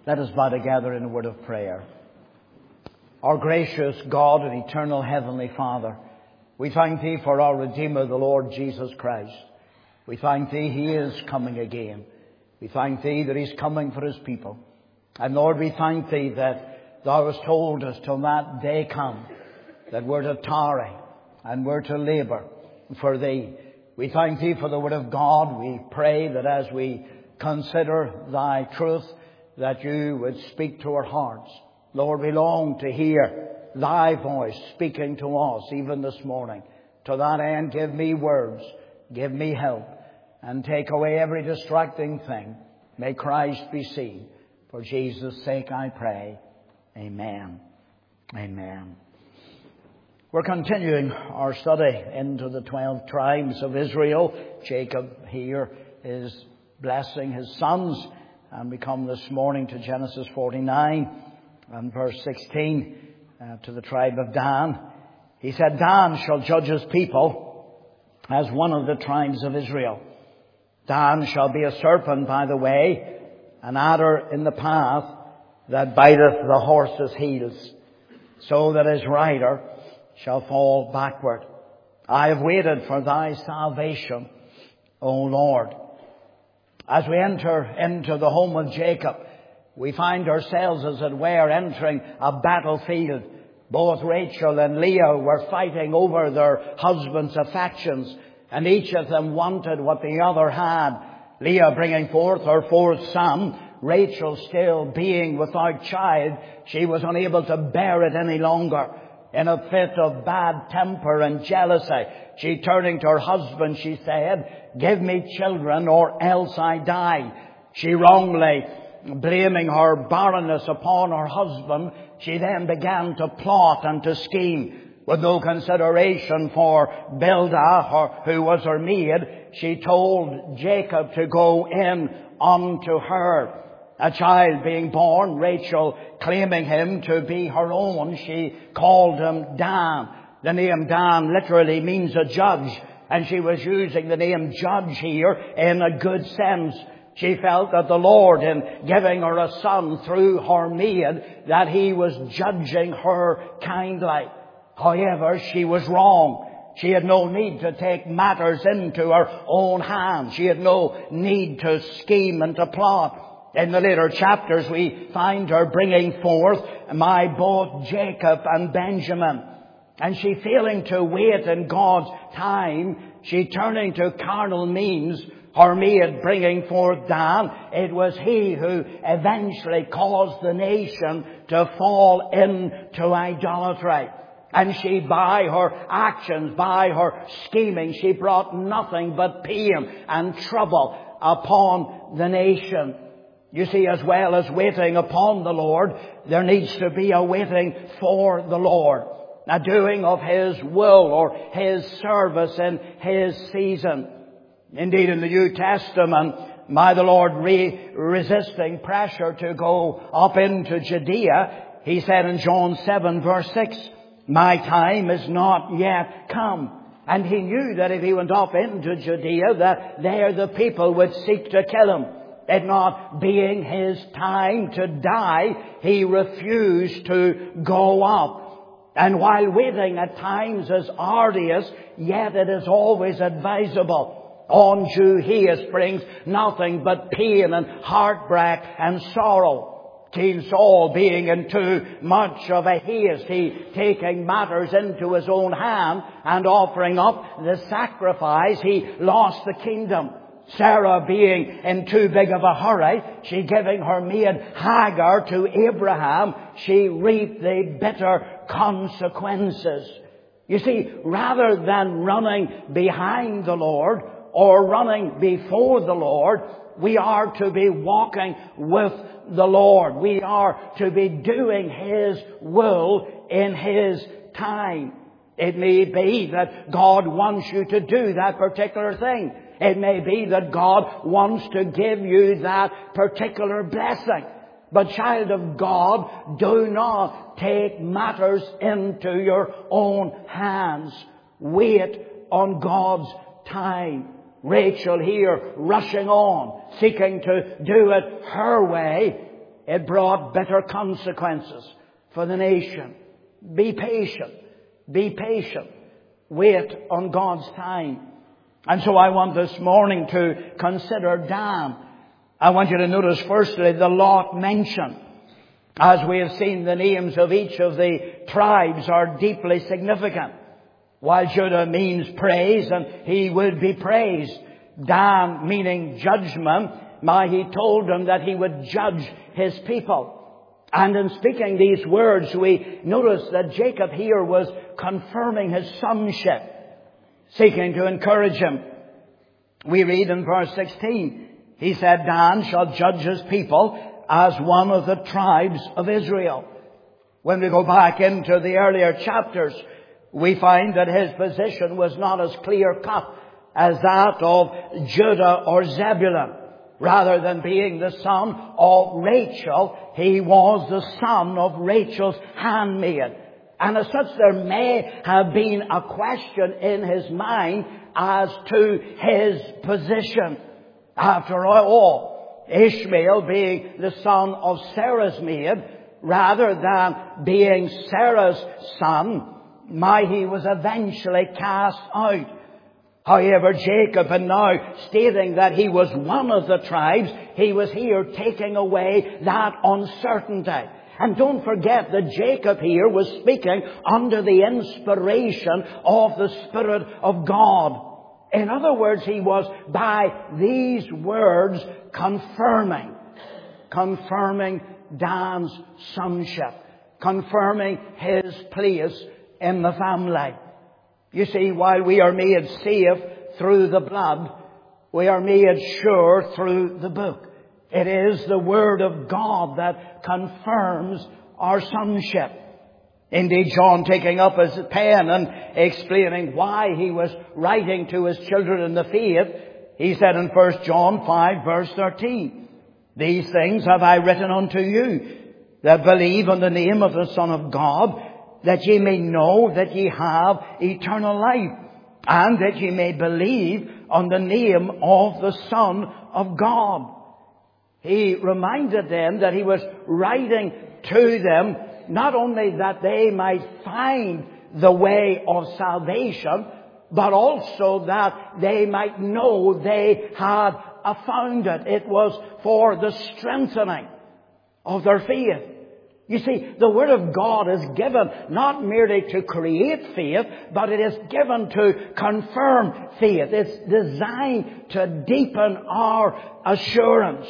Let us bow together in a word of prayer. Our gracious God and eternal Heavenly Father, we thank Thee for our Redeemer, the Lord Jesus Christ. We thank Thee He is coming again. We thank Thee that He's coming for His people. And Lord, we thank Thee that Thou hast told us till that day come that we're to tarry and we're to labour for Thee. We thank Thee for the Word of God. We pray that as we consider Thy truth, that You would speak to our hearts. Lord, we long to hear Thy voice speaking to us even this morning. To that end, give me words, give me help, and take away every distracting thing. May Christ be seen. For Jesus' sake I pray. Amen. Amen. We're continuing our study into the 12 tribes of Israel. Jacob here is blessing his sons. And we come this morning to Genesis 49 and verse 16 to the tribe of Dan. He said, Dan shall judge his people as one of the tribes of Israel. Dan shall be a serpent by the way, an adder in the path that biteth the horse's heels, so that his rider shall fall backward. I have waited for Thy salvation, O Lord. As we enter into the home of Jacob, we find ourselves, as it were, entering a battlefield. Both Rachel and Leah were fighting over their husbands' affections, and each of them wanted what the other had. Leah bringing forth her fourth son, Rachel still being without child. She was unable to bear it any longer. In a fit of bad temper and jealousy, she turning to her husband, she said, give me children or else I die. She wrongly blaming her barrenness upon her husband, she then began to plot and to scheme. With no consideration for Bilhah, who was her maid, she told Jacob to go in unto her. A child being born, Rachel claiming him to be her own, she called him Dan. The name Dan literally means a judge, and she was using the name judge here in a good sense. She felt that the Lord, in giving her a son through her maid, that He was judging her kindly. However, she was wrong. She had no need to take matters into her own hands. She had no need to scheme and to plot. In the later chapters, we find her bringing forth both Jacob and Benjamin. And she failing to wait in God's time, she turning to carnal means, her maid bringing forth Dan. It was he who eventually caused the nation to fall into idolatry. And she, by her actions, by her scheming, she brought nothing but pain and trouble upon the nation. You see, as well as waiting upon the Lord, there needs to be a waiting for the Lord. A doing of His will or His service in His season. Indeed, in the New Testament, the Lord resisting pressure to go up into Judea, He said in John 7 verse 6, my time is not yet come. And He knew that if He went up into Judea, that there the people would seek to kill Him. It not being His time to die, He refused to go up. And while waiting at times is arduous, yet it is always advisable. On Judaeus brings nothing but pain and heartbreak and sorrow. King Saul being in too much of a haste, he taking matters into his own hand and offering up the sacrifice, he lost the kingdom. Sarah being in too big of a hurry, she giving her maid Hagar to Abraham, she reaped the bitter consequences. You see, rather than running behind the Lord or running before the Lord, we are to be walking with the Lord. We are to be doing His will in His time. It may be that God wants you to do that particular thing. It may be that God wants to give you that particular blessing. But child of God, do not take matters into your own hands. Wait on God's time. Rachel here rushing on, seeking to do it her way. it brought bitter consequences for the nation. Be patient. Be patient. Wait on God's time. And so I want this morning to consider Dan. I want you to notice firstly the lot mentioned. As we have seen, the names of each of the tribes are deeply significant. While Judah means praise, and he would be praised. Dan meaning judgment. He told them that he would judge his people. And in speaking these words, we notice that Jacob here was confirming his sonship, seeking to encourage him. We read in verse 16, he said, Dan shall judge his people as one of the tribes of Israel. When we go back into the earlier chapters, we find that his position was not as clear-cut as that of Judah or Zebulun. Rather than being the son of Rachel, he was the son of Rachel's handmaid. And as such, there may have been a question in his mind as to his position. After all, Ishmael being the son of Sarah's maid, rather than being Sarah's son, he was eventually cast out. However, Jacob, and now stating that he was one of the tribes, he was here taking away that uncertainty. And don't forget that Jacob here was speaking under the inspiration of the Spirit of God. In other words, he was by these words confirming Dan's sonship, confirming his place in the family. You see, while we are made safe through the blood, we are made sure through the book. It is the Word of God that confirms our sonship. Indeed, John, taking up his pen and explaining why he was writing to his children in the faith, he said in 1 John 5 verse 13, These things have I written unto you, that believe on the name of the Son of God, that ye may know that ye have eternal life, and that ye may believe on the name of the Son of God. He reminded them that he was writing to them not only that they might find the way of salvation, but also that they might know they had found it. It was for the strengthening of their faith. You see, the Word of God is given not merely to create faith, but it is given to confirm faith. It's designed to deepen our assurance.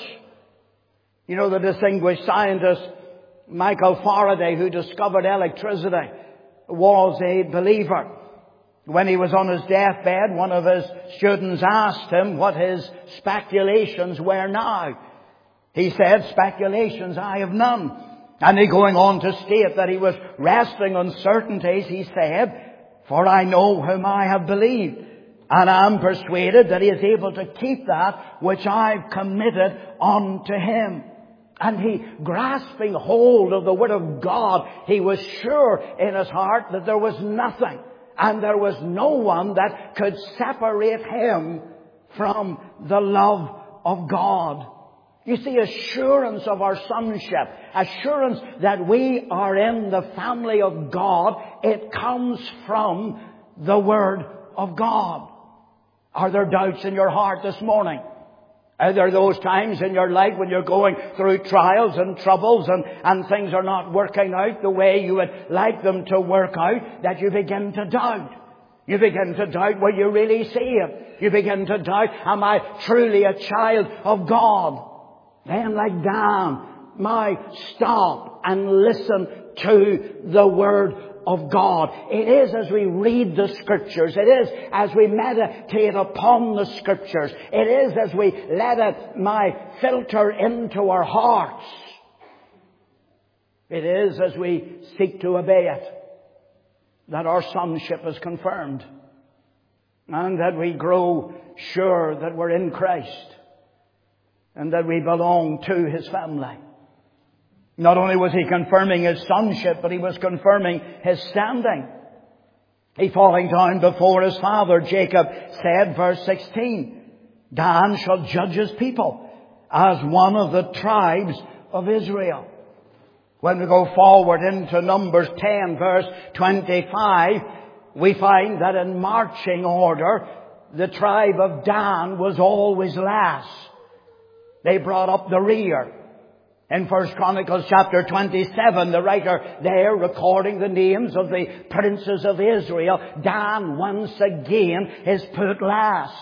You know, the distinguished scientist Michael Faraday, who discovered electricity, was a believer. When he was on his deathbed, one of his students asked him what his speculations were now. He said, "Speculations, I have none." And he going on to state that he was resting on certainties, he said, "For I know whom I have believed, and I am persuaded that he is able to keep that which I've committed unto him." And he, grasping hold of the Word of God, he was sure in his heart that there was nothing and there was no one that could separate him from the love of God. You see, assurance of our sonship, assurance that we are in the family of God, it comes from the Word of God. Are there doubts in your heart this morning? Are there those times in your life when you're going through trials and troubles and things are not working out the way you would like them to work out, that you begin to doubt? You begin to doubt, will you really see it? You begin to doubt, am I truly a child of God? Then, like Dan, stop and listen to the Word of God. It is as we read the Scriptures. It is as we meditate upon the Scriptures. It is as we let it filter into our hearts. It is as we seek to obey it that our sonship is confirmed, and that we grow sure that we're in Christ and that we belong to His family. Not only was he confirming his sonship, but he was confirming his standing. He, falling down before his father, Jacob, said, verse 16, Dan shall judge his people as one of the tribes of Israel. When we go forward into Numbers 10 verse 25, we find that in marching order, the tribe of Dan was always last. They brought up the rear. In 1 Chronicles chapter 27, the writer there recording the names of the princes of Israel, Dan once again is put last.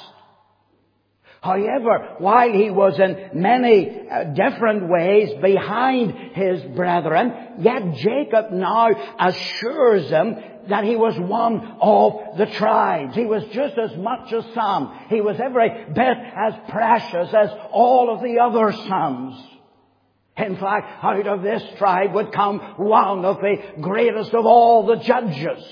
However, while he was in many different ways behind his brethren, yet Jacob now assures him that he was one of the tribes. He was just as much a son. He was every bit as precious as all of the other sons. In fact, out of this tribe would come one of the greatest of all the judges.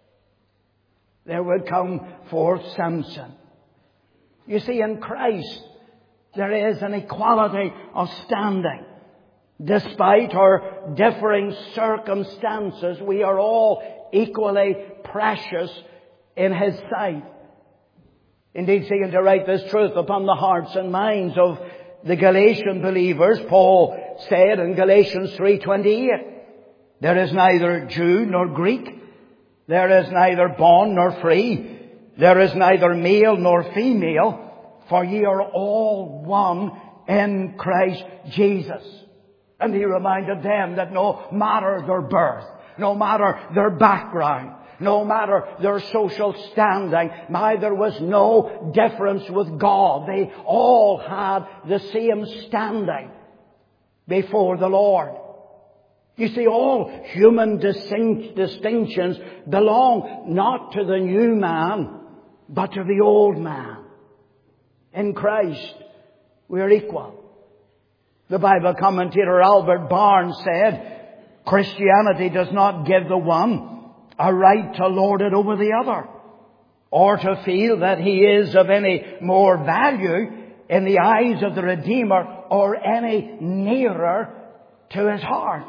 There would come forth Samson. You see, in Christ, there is an equality of standing. Despite our differing circumstances, we are all equally precious in His sight. Indeed, seeking to write this truth upon the hearts and minds of the Galatian believers, Paul said in Galatians 3:28, there is neither Jew nor Greek, there is neither bond nor free, there is neither male nor female, for ye are all one in Christ Jesus. And he reminded them that no matter their birth, no matter their background, no matter their social standing, there was no difference with God. They all had the same standing before the Lord. You see, all human distinctions belong not to the new man, but to the old man. In Christ, we are equal. The Bible commentator Albert Barnes said, Christianity does not give the one a right to lord it over the other, or to feel that he is of any more value in the eyes of the Redeemer or any nearer to His heart.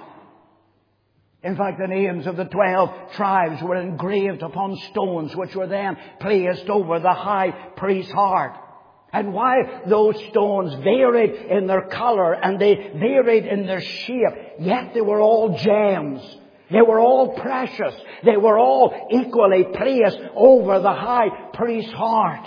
In fact, the names of the 12 tribes were engraved upon stones which were then placed over the high priest's heart. And while those stones varied in their color and they varied in their shape, yet they were all gems. They were all precious. They were all equally placed over the high priest's heart.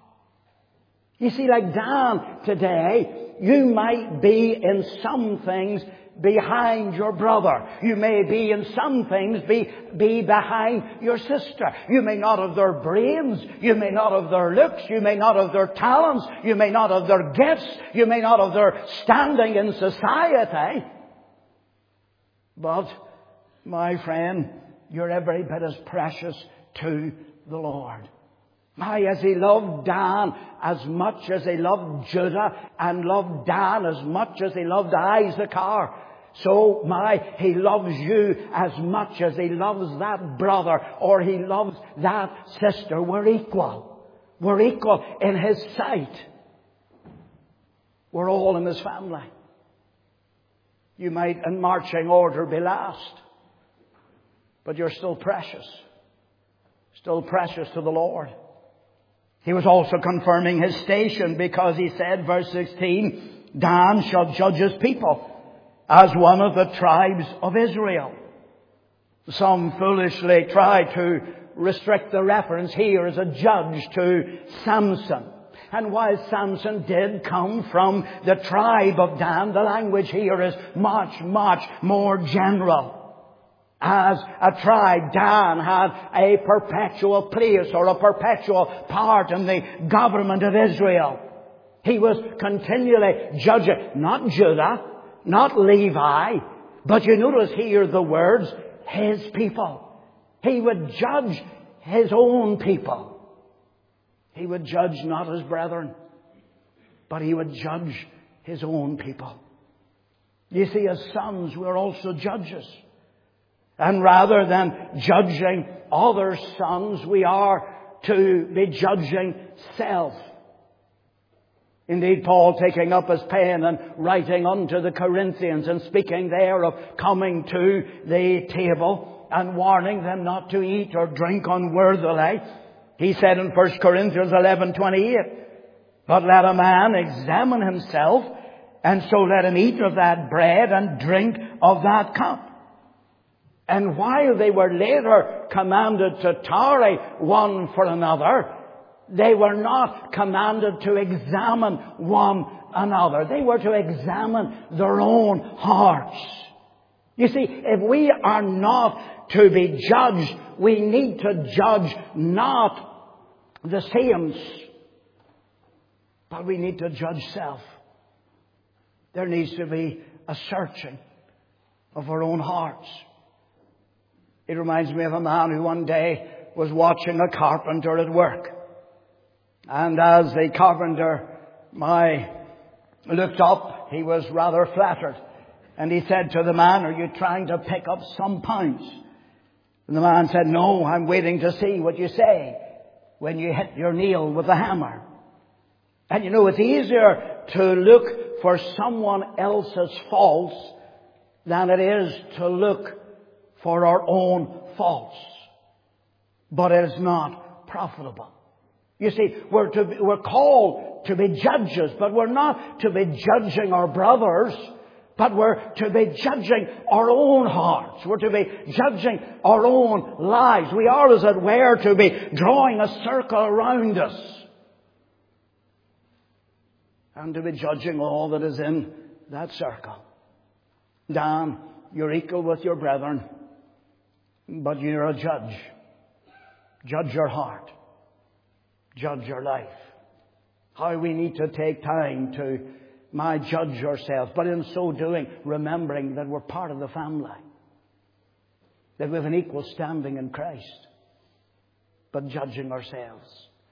You see, like Dan today, you might be in some things behind your brother. You may be in some things be behind your sister. You may not have their brains. You may not have their looks. You may not have their talents. You may not have their gifts. You may not have their standing in society. But, my friend, you're every bit as precious to the Lord. As He loved Dan as much as He loved Judah, and loved Dan as much as He loved Issachar, so He loves you as much as He loves that brother or He loves that sister. We're equal. We're equal in His sight. We're all in His family. You might in marching order be last, but you're still precious. Still precious to the Lord. He was also confirming His station, because He said, verse 16, Dan shall judge His people as one of the tribes of Israel. Some foolishly try to restrict the reference here as a judge to Samson. And while Samson did come from the tribe of Dan, the language here is much, much more general. As a tribe, Dan had a perpetual place or a perpetual part in the government of Israel. He was continually judging, not Judah, not Levi, but you notice here the words, His people. He would judge His own people. He would judge not His brethren, but He would judge His own people. You see, as sons, we're also judges. And rather than judging other sons, we are to be judging self. Indeed, Paul, taking up his pen and writing unto the Corinthians and speaking there of coming to the table and warning them not to eat or drink unworthily, he said in 1 Corinthians 11:28, but let a man examine himself, And so let him eat of that bread and drink of that cup. And while they were later commanded to tarry one for another, they were not commanded to examine one another. They were to examine their own hearts. You see, if we are not to be judged, we need to judge not the saints, but we need to judge self. There needs to be a searching of our own hearts. It reminds me of a man who one day was watching a carpenter at work. And as the carpenter looked up, he was rather flattered. And he said to the man, "Are you trying to pick up some pounds?" And the man said, "No, I'm waiting to see what you say when you hit your nail with the hammer." And you know, it's easier to look for someone else's faults than it is to look for our own faults. But it is not profitable. You see, we're called to be judges, but we're not to be judging our brothers, but we're to be judging our own hearts. We're to be judging our own lives. We are, as it were, to be drawing a circle around us and to be judging all that is in that circle. Dan, you're equal with your brethren, but you're a judge. Judge your heart. Judge your life. How we need to take time to judge ourselves, but in so doing, remembering that we're part of the family, that we have an equal standing in Christ, but judging ourselves.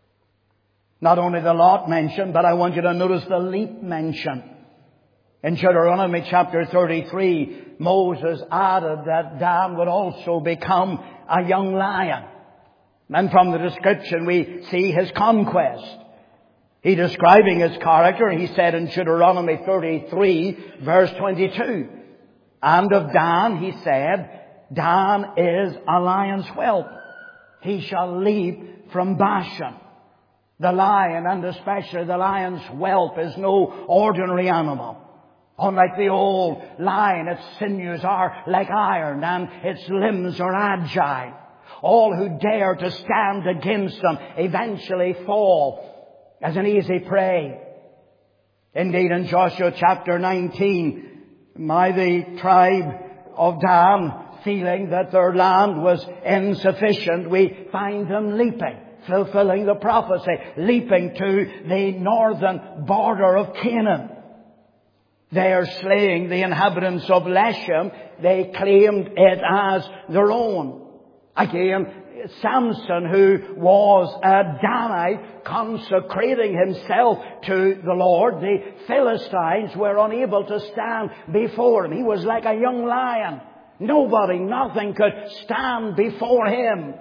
Not only the lot mentioned, but I want you to notice the leap mention. In Deuteronomy chapter 33, Moses added that Dan would also become a young lion. And from the description we see his conquest. He describing his character, he said in Deuteronomy 33, verse 22, "And of Dan, he said, Dan is a lion's whelp. He shall leap from Bashan." The lion, and especially the lion's whelp, is no ordinary animal. Unlike the old lion, its sinews are like iron and its limbs are agile. All who dare to stand against them eventually fall as an easy prey. Indeed, in Joshua chapter 19, the tribe of Dan, feeling that their land was insufficient, we find them leaping, fulfilling the prophecy, leaping to the northern border of Canaan. They are slaying the inhabitants of Leshem. They claimed it as their own. Again, Samson, who was a Danite, consecrating himself to the Lord, the Philistines were unable to stand before him. He was like a young lion. Nobody, nothing could stand before him.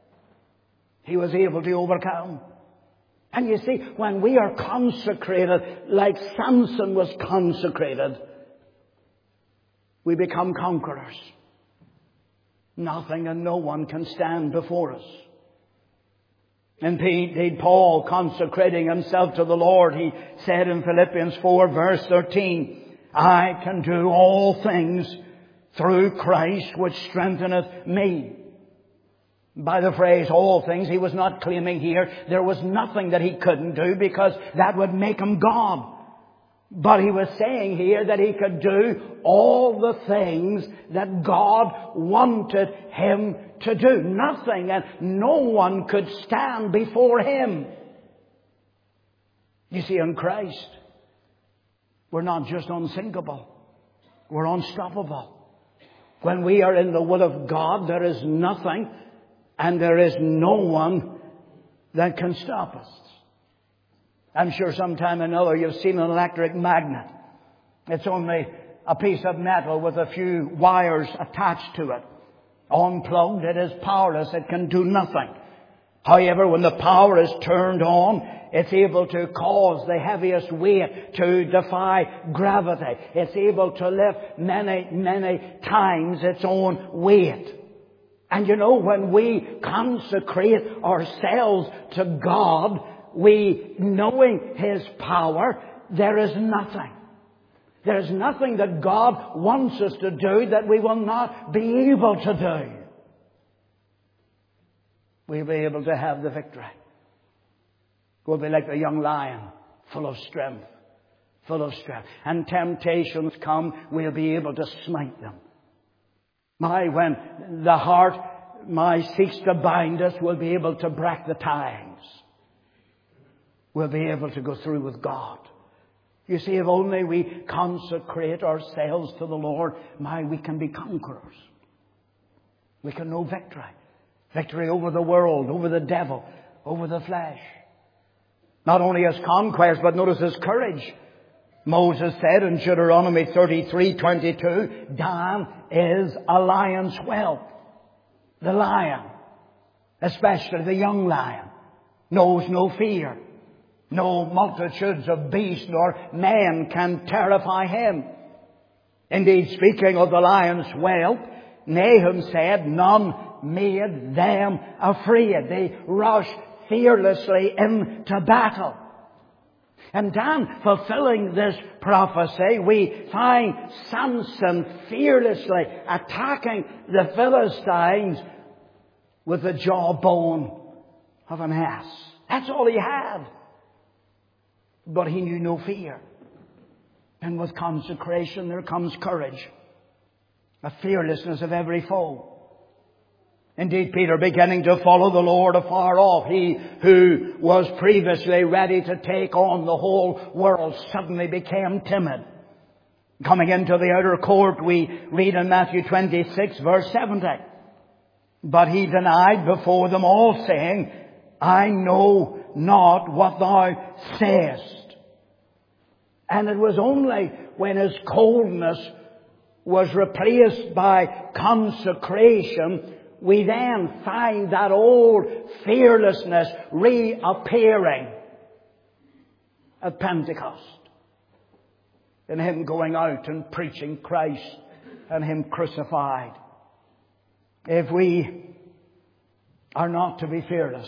He was able to overcome. And you see, when we are consecrated like Samson was consecrated, we become conquerors. Nothing and no one can stand before us. Indeed, Paul, consecrating himself to the Lord, he said in Philippians 4 verse 13, "I can do all things through Christ which strengtheneth me." By the phrase all things, he was not claiming here there was nothing that he couldn't do, because that would make him God. But he was saying here that he could do all the things that God wanted him to do. Nothing and no one could stand before him. You see, in Christ, we're not just unsinkable, we're unstoppable. When we are in the will of God, there is nothing and there is no one that can stop us. I'm sure sometime or another you've seen an electric magnet. It's only a piece of metal with a few wires attached to it. Unplugged, it is powerless. It can do nothing. However, when the power is turned on, it's able to cause the heaviest weight to defy gravity. It's able to lift many, many times its own weight. And you know, when we consecrate ourselves to God, we, knowing His power, there is nothing There is nothing that God wants us to do that we will not be able to do. We'll be able to have the victory. We'll be like the young lion, full of strength. Full of strength. And temptations come, we'll be able to smite them. When the heart seeks to bind us, we'll be able to break the ties. We'll be able to go through with God. You see, if only we consecrate ourselves to the Lord, we can be conquerors. We can know victory. Victory over the world, over the devil, over the flesh. Not only his conquest, but notice his courage. Moses said in Deuteronomy 33:22, Dan is a lion's whelp. The lion, especially the young lion, knows no fear. No multitudes of beasts nor men can terrify him. Indeed, speaking of the lion's whelp, Nahum said, none made them afraid. They rushed fearlessly into battle. And Dan, fulfilling this prophecy, we find Samson fearlessly attacking the Philistines with the jawbone of an ass. That's all he had. But he knew no fear. And with consecration there comes courage. A fearlessness of every foe. Indeed, Peter, beginning to follow the Lord afar off, he who was previously ready to take on the whole world, suddenly became timid. Coming into the outer court, we read in Matthew 26, verse 70. But he denied before them all, saying, I know not what thou sayest. And it was only when his coldness was replaced by consecration, we then find that old fearlessness reappearing at Pentecost. In him going out and preaching Christ and him crucified. If we are not to be fearless,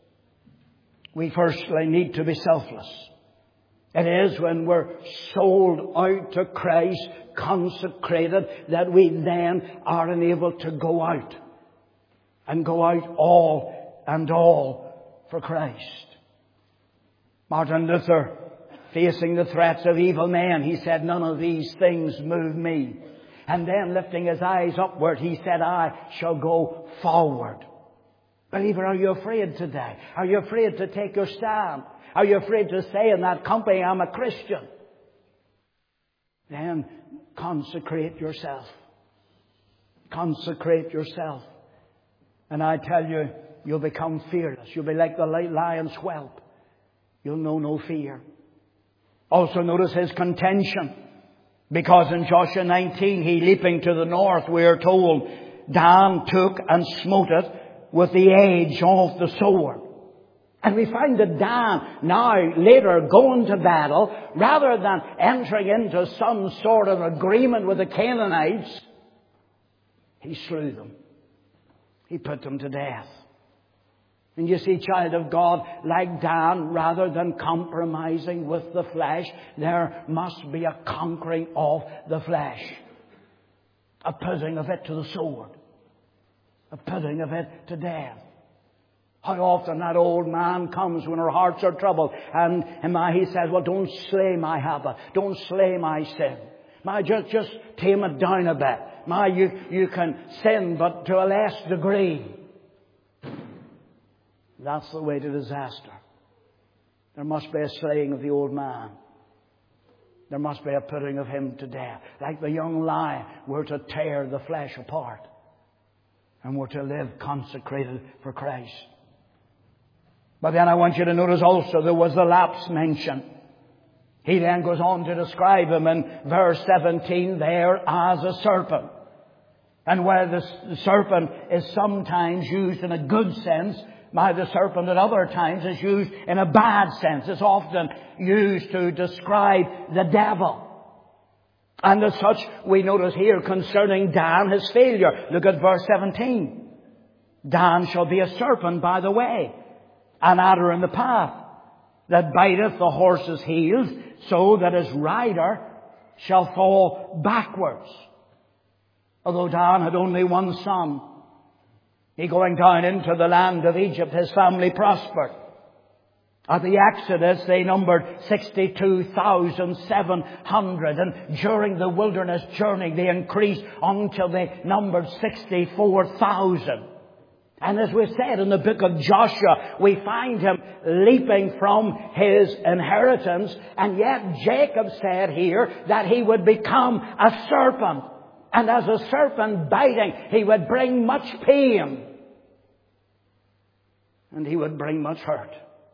we firstly need to be selfless. It is when we're sold out to Christ, consecrated, that we then are enabled to go out. And go out all and all for Christ. Martin Luther, facing the threats of evil men, he said, none of these things move me. And then lifting his eyes upward, he said, I shall go forward. Believer, are you afraid today? Are you afraid to take your stand? Are you afraid to say in that company, I'm a Christian? Then consecrate yourself. Consecrate yourself. And I tell you, you'll become fearless. You'll be like the lion's whelp. You'll know no fear. Also notice his contention. Because in Joshua 19, he leaping to the north, we are told, Dan took and smote it with the edge of the sword. And we find that Dan now later going to battle, rather than entering into some sort of agreement with the Canaanites, he slew them. He put them to death. And you see, child of God, like Dan, rather than compromising with the flesh, there must be a conquering of the flesh. A putting of it to the sword. A putting of it to death. How often that old man comes when our hearts are troubled and he says, well, don't slay my habit. Don't slay my sin. Just tame it down a bit. You can sin, but to a less degree. That's the way to disaster. There must be a slaying of the old man. There must be a putting of him to death. Like the young lion, we're to tear the flesh apart. And we're to live consecrated for Christ. But then I want you to notice also there was the lapse mentioned. He then goes on to describe him in verse 17 there as a serpent. And where the serpent is sometimes used in a good sense, the serpent at other times is used in a bad sense. It's often used to describe the devil. And as such, we notice here concerning Dan, his failure. Look at verse 17. Dan shall be a serpent by the way, an adder in the path, that biteth the horse's heels, so that his rider shall fall backwards. Although Dan had only one son, he going down into the land of Egypt, his family prospered. At the Exodus, they numbered 62,700. And during the wilderness journey, they increased until they numbered 64,000. And as we said in the book of Joshua, we find him leaping from his inheritance. And yet Jacob said here that he would become a serpent. And as a serpent biting, he would bring much pain. And he would bring much hurt.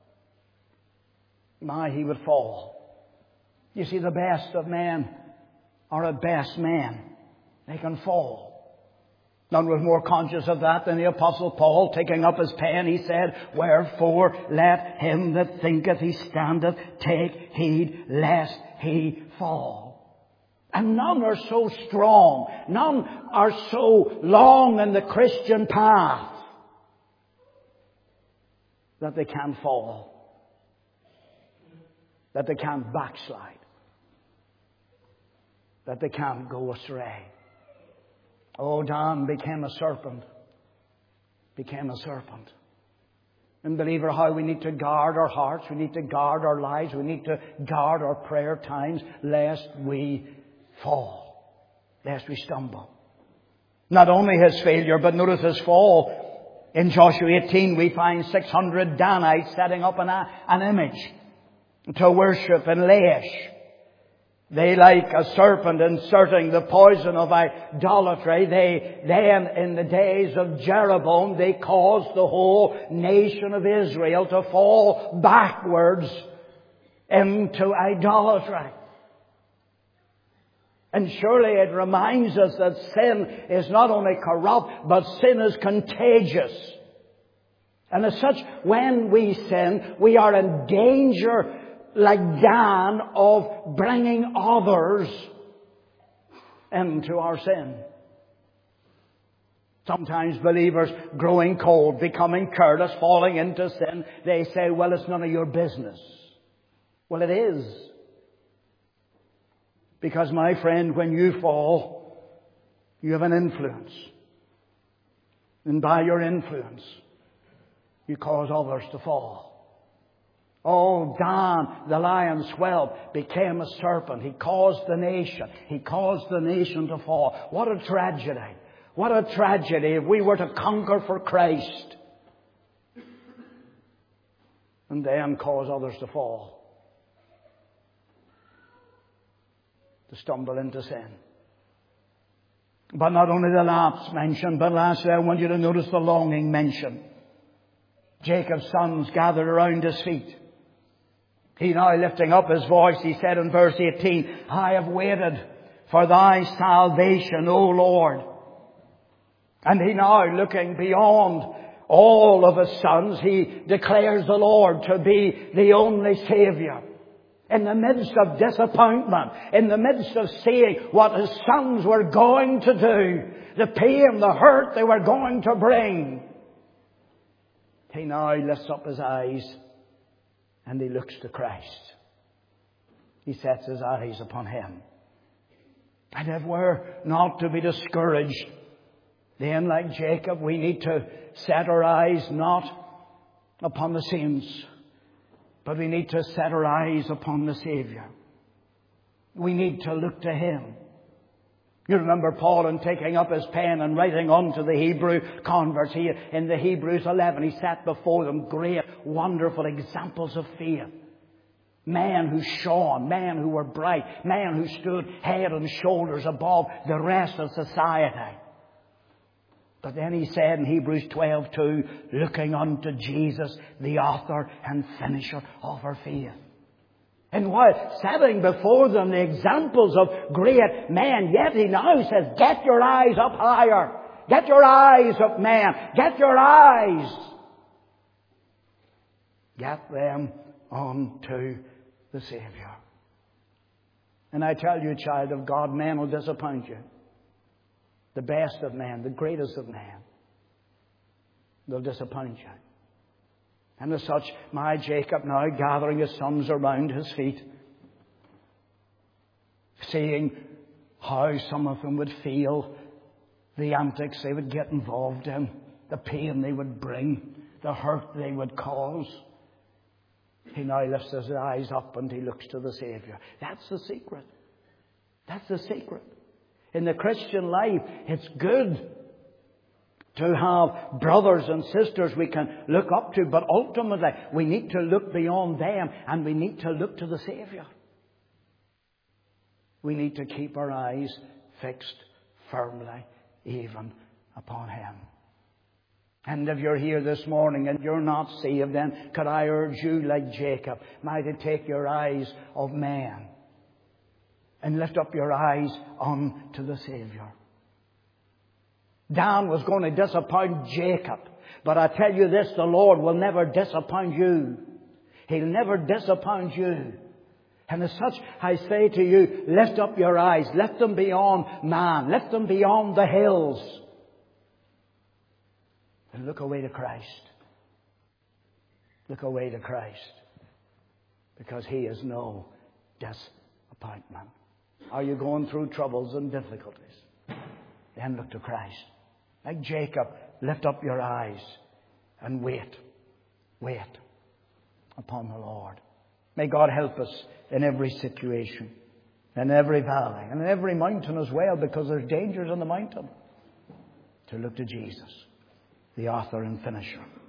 He would fall. You see, the best of men are at best men. They can fall. None was more conscious of that than the Apostle Paul. Taking up his pen, he said, "Wherefore let him that thinketh he standeth take heed lest he fall." And none are so strong, none are so long in the Christian path that they can't fall. That they can't backslide. That they can't go astray. Oh, Dan became a serpent. Became a serpent. And believer, how we need to guard our hearts. We need to guard our lives. We need to guard our prayer times lest we fall. Lest we stumble. Not only his failure, but notice his fall. In Joshua 18 we find 600 Danites setting up an image to worship in Laish. They, like a serpent inserting the poison of idolatry, they then, in the days of Jeroboam, they caused the whole nation of Israel to fall backwards into idolatry. And surely it reminds us that sin is not only corrupt, but sin is contagious. And as such, when we sin, we are in danger, like Dan, of bringing others into our sin. Sometimes believers growing cold, becoming careless, falling into sin, they say, "Well, it's none of your business." Well, it is. Because, my friend, when you fall, you have an influence. And by your influence, you cause others to fall. Oh, Dan, the lion's whelp, became a serpent. He caused the nation. He caused the nation to fall. What a tragedy. What a tragedy if we were to conquer for Christ and then cause others to fall, to stumble into sin. But not only the lapse mentioned, but lastly I want you to notice the longing mentioned. Jacob's sons gathered around his feet. He now lifting up his voice, he said in verse 18, "I have waited for thy salvation, O Lord." And he now, looking beyond all of his sons, he declares the Lord to be the only Saviour. In the midst of disappointment, in the midst of seeing what his sons were going to do, the pain, the hurt they were going to bring, he now lifts up his eyes and he looks to Christ. He sets his eyes upon him. And if we're not to be discouraged, then like Jacob, we need to set our eyes not upon the saints, but we need to set our eyes upon the Saviour. We need to look to Him. You remember Paul in taking up his pen and writing unto the Hebrew converts. In the Hebrews 11, he set before them great, wonderful examples of faith. Men who shone, men who were bright, men who stood head and shoulders above the rest of society. But then he said in Hebrews 12:2, looking unto Jesus, the author and finisher of our faith. And while setting before them the examples of great men, yet he now says, get your eyes up higher. Get your eyes up, man. Get your eyes. Get them unto the Saviour. And I tell you, child of God, men will disappoint you. The best of men, the greatest of men, they'll disappoint you. And as such, my Jacob now gathering his sons around his feet, seeing how some of them would feel, the antics they would get involved in, the pain they would bring, the hurt they would cause. He now lifts his eyes up and he looks to the Savior. That's the secret. That's the secret. In the Christian life, it's good to have brothers and sisters we can look up to, but ultimately we need to look beyond them and we need to look to the Savior. We need to keep our eyes fixed firmly even upon Him. And if you're here this morning and you're not saved, then could I urge you, like Jacob, might you take your eyes of man and lift up your eyes unto the Savior. Dan was going to disappoint Jacob, but I tell you this, the Lord will never disappoint you. He'll never disappoint you. And as such, I say to you, lift up your eyes, lift them beyond man, lift them beyond the hills, and look away to Christ. Look away to Christ, because He is no disappointment. Are you going through troubles and difficulties? Then look to Christ. Like Jacob, lift up your eyes and wait upon the Lord. May God help us in every situation, in every valley, and in every mountain as well, because there's dangers on the mountain, to look to Jesus, the author and finisher